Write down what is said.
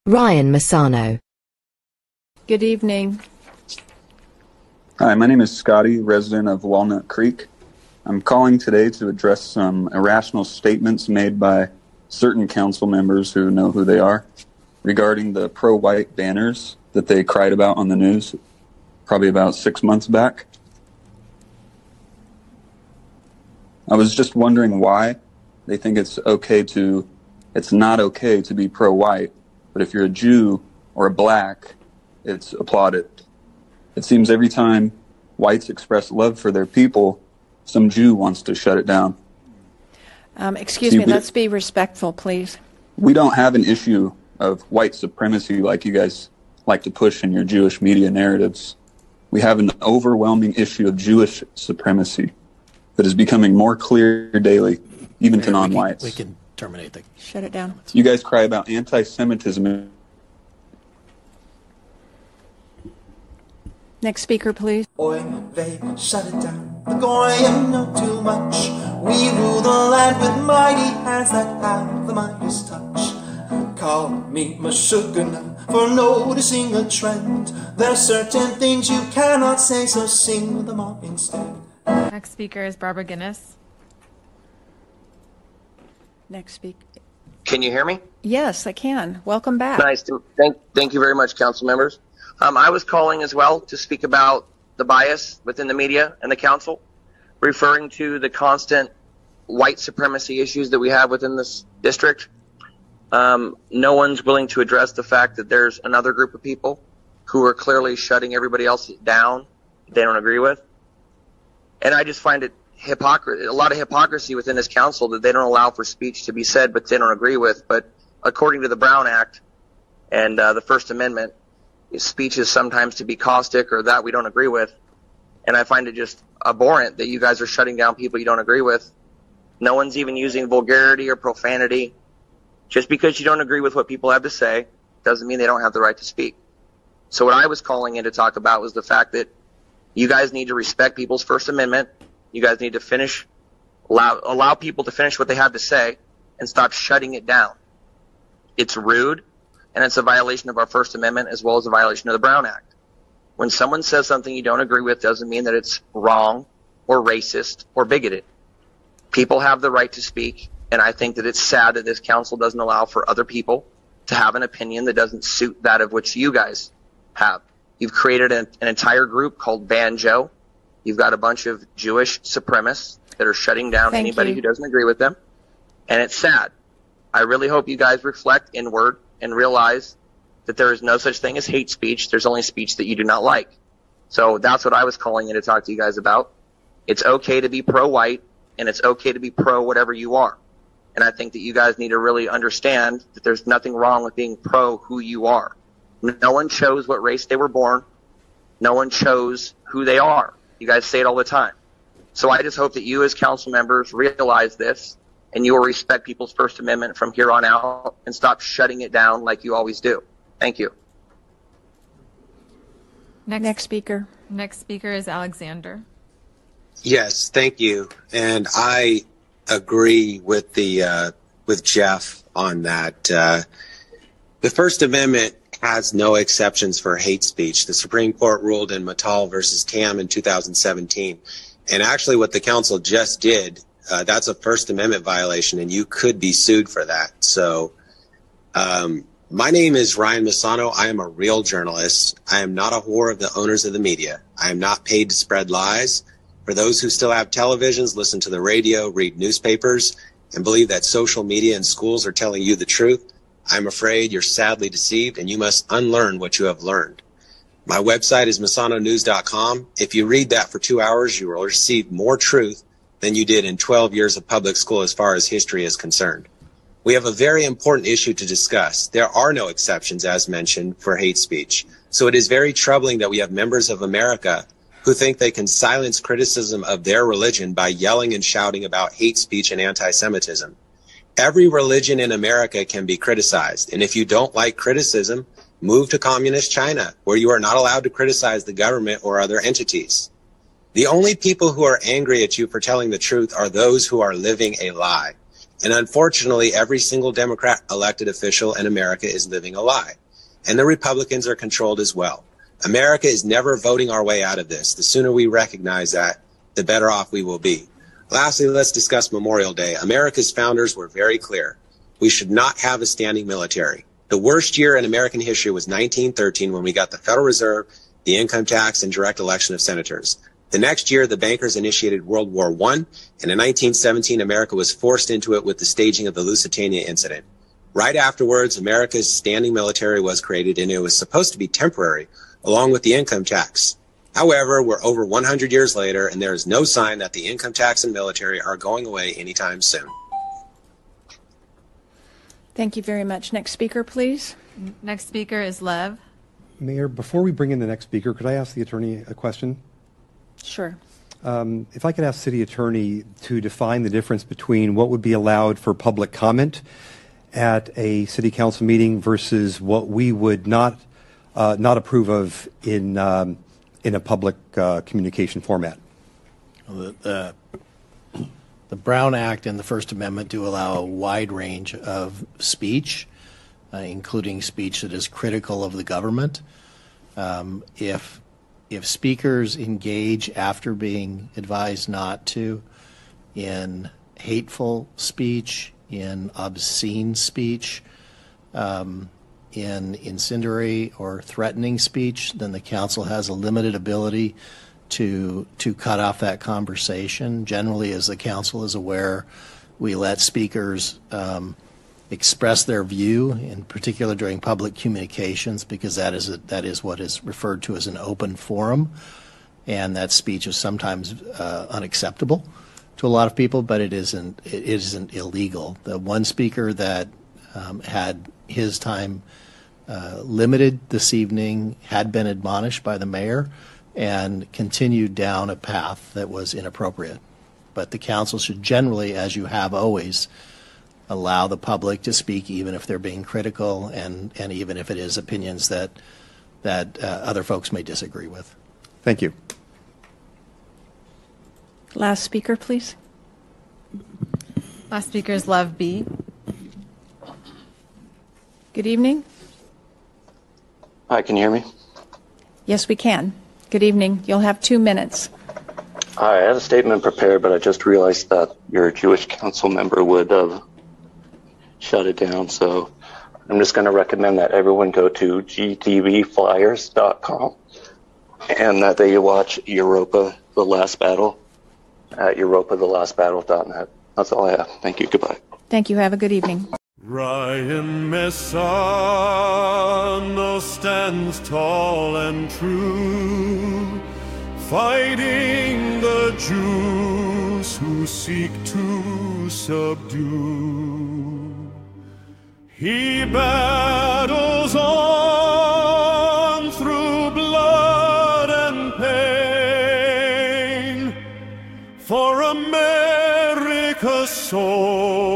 Ryan Masano. Good evening. Hi, my name is Scotty, resident of Walnut Creek. I'm calling today to address some irrational statements made by certain council members who know who they are regarding the pro-white banners that they cried about on the news probably about 6 months back. I was just wondering why they think it's not okay to be pro-white, but if you're a Jew or a black, it's applauded. It seems every time whites express love for their people, some Jew wants to shut it down. Excuse me, let's be respectful, please. We don't have an issue of white supremacy like you guys like to push in your Jewish media narratives. We have an overwhelming issue of Jewish supremacy that is becoming more clear daily, even to non-whites. We can terminate the... Shut it down. You guys cry about anti-Semitism. Next speaker, please. Boy, they shut it down. The Goyim know too much. We rule the land with mighty hands that have the Midas touch. Call me Meshuggah for noticing a trend. There are certain things you cannot say, so sing them off instead. Next speaker is Barbara Guinness. Next speaker. Can you hear me? Yes, I can. Welcome back. Nice. Thank you very much, council members. I was calling as well to speak about the bias within the media and the council, referring to the constant white supremacy issues that we have within this district. No one's willing to address the fact that there's another group of people who are clearly shutting everybody else down they don't agree with. And I just find it a lot of hypocrisy within this council that they don't allow for speech to be said but they don't agree with. But according to the Brown Act and the First Amendment, speech is sometimes to be caustic or that we don't agree with. And I find it just abhorrent that you guys are shutting down people you don't agree with. No one's even using vulgarity or profanity. Just because you don't agree with what people have to say doesn't mean they don't have the right to speak. So what I was calling in to talk about was the fact that you guys need to respect people's First Amendment. You guys need to allow people to finish what they have to say and stop shutting it down. It's rude. And it's a violation of our First Amendment as well as a violation of the Brown Act. When someone says something you don't agree with doesn't mean that it's wrong or racist or bigoted. People have the right to speak, and I think that it's sad that this council doesn't allow for other people to have an opinion that doesn't suit that of which you guys have. You've created an entire group called Banjo. You've got a bunch of Jewish supremacists that are shutting down anybody who doesn't agree with them, and it's sad. I really hope you guys reflect inward and realize that there is no such thing as hate speech. There's only speech that you do not like. So that's what I was calling in to talk to you guys about. It's okay to be pro-white, and it's okay to be pro whatever you are. And I think that you guys need to really understand that there's nothing wrong with being pro who you are. No one chose what race they were born. No one chose who they are. You guys say it all the time. So I just hope that you as council members realize this, and you will respect people's First Amendment from here on out and stop shutting it down like you always do. Thank you. Next speaker. Next speaker is Alexander. Yes, thank you. And I agree with with Jeff on that. The First Amendment has no exceptions for hate speech. The Supreme Court ruled in Mattal versus Tam in 2017. And actually what the council just did, that's a First Amendment violation, and you could be sued for that. So my name is Ryan Masano. I am a real journalist. I am not a whore of the owners of the media. I am not paid to spread lies. For those who still have televisions, listen to the radio, read newspapers, and believe that social media and schools are telling you the truth, I'm afraid you're sadly deceived, and you must unlearn what you have learned. My website is masanonews.com. If you read that for 2 hours, you will receive more truth than you did in 12 years of public school as far as history is concerned. We have a very important issue to discuss. There are no exceptions, as mentioned, for hate speech. So it is very troubling that we have members of America who think they can silence criticism of their religion by yelling and shouting about hate speech and anti-Semitism. Every religion in America can be criticized. And if you don't like criticism, move to communist China, where you are not allowed to criticize the government or other entities. The only people who are angry at you for telling the truth are those who are living a lie. And unfortunately, every single Democrat elected official in America is living a lie. And the Republicans are controlled as well. America is never voting our way out of this. The sooner we recognize that, the better off we will be. Lastly, let's discuss Memorial Day. America's founders were very clear. We should not have a standing military. The worst year in American history was 1913 when we got the Federal Reserve, the income tax, and direct election of senators. The next year, the bankers initiated World War I, and in 1917, America was forced into it with the staging of the Lusitania incident. Right afterwards, America's standing military was created, and it was supposed to be temporary, along with the income tax. However, we're over 100 years later, and there is no sign that the income tax and military are going away anytime soon. Thank you very much. Next speaker, please. Next speaker is Lev. Mayor, before we bring in the next speaker, could I ask the attorney a question? Sure. If I could ask City Attorney to define the difference between what would be allowed for public comment at a City Council meeting versus what we would not approve of in a public communication format. The Brown Act and the First Amendment do allow a wide range of speech, including speech that is critical of the government. If speakers engage after being advised not to in hateful speech, in obscene speech, in incendiary or threatening speech, then the council has a limited ability to cut off that conversation. Generally, as the council is aware, we let speakers express their view, in particular during public communications, because that is what is referred to as an open forum, and that speech is sometimes unacceptable to a lot of people, but it isn't illegal. The one speaker that had his time limited this evening had been admonished by the mayor and continued down a path that was inappropriate. But the council should generally, as you have always, allow the public to speak even if they're being critical and even if it is opinions that other folks may disagree with. Thank you. Last speaker, please. Last speaker is Lev B. Good evening. Hi, can you hear me? Yes, we can. Good evening. You'll have 2 minutes. Hi, I had a statement prepared, but I just realized that your Jewish council member would have shut it down. So I'm just going to recommend that everyone go to gtvflyers.com and that they watch Europa, The Last Battle at europathelastbattle.net. That's all I have. Thank you. Goodbye. Thank you. Have a good evening. Ryan Messano stands tall and true, fighting the Jews who seek to subdue. He battles on through blood and pain for America's soul.